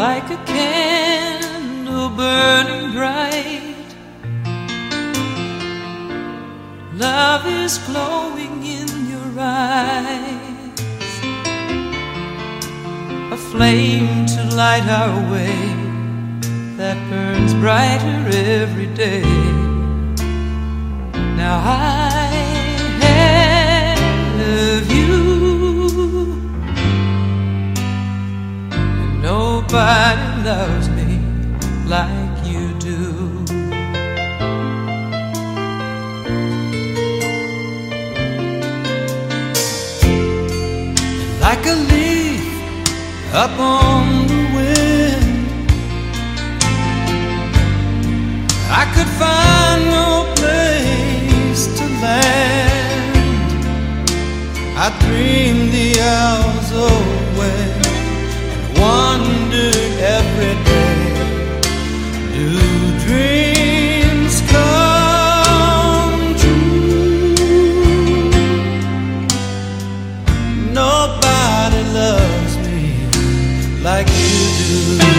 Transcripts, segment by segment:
like a candle burning bright. Love is glowing in your eyes, a flame to light our way that burns brighter every day. Now I have you, and nobody loves me like you do. And like a leaf up on the wind, I could find no place to land. I dreamed the hours away and wondered every day, do dreams come true? Nobody loves me like you do.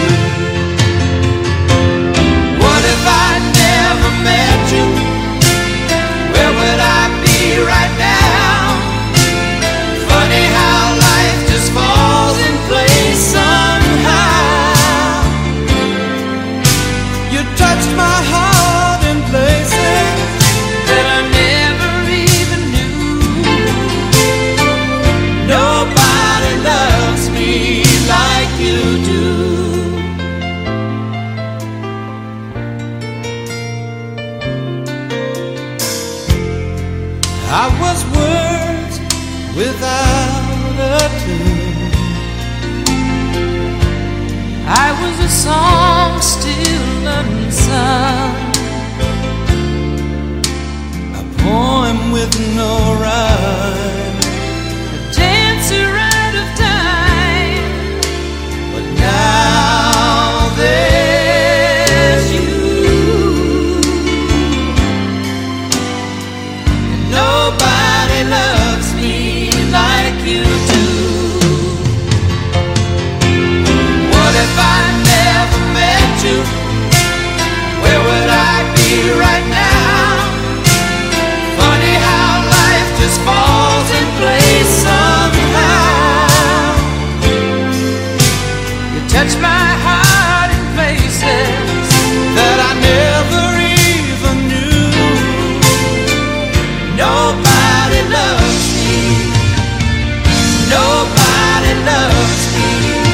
What if I never met you? Where would I be right now? Funny how life just falls in place somehow. You touched my heart in places that I never even knew. Nobody loves me like you do. I was words without a tune. I was a song still unsung, a poem with no rhyme, a dancer out of time. But now there's you, and nobody loves me like you do. What if I never met you? Where would I be right now? Funny how life just falls in place somehow. You touch my heart in places that I never even knew. Nobody loves me. Nobody loves me.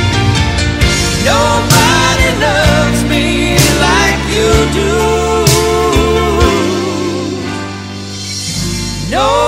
Nobody loves me like you do. No.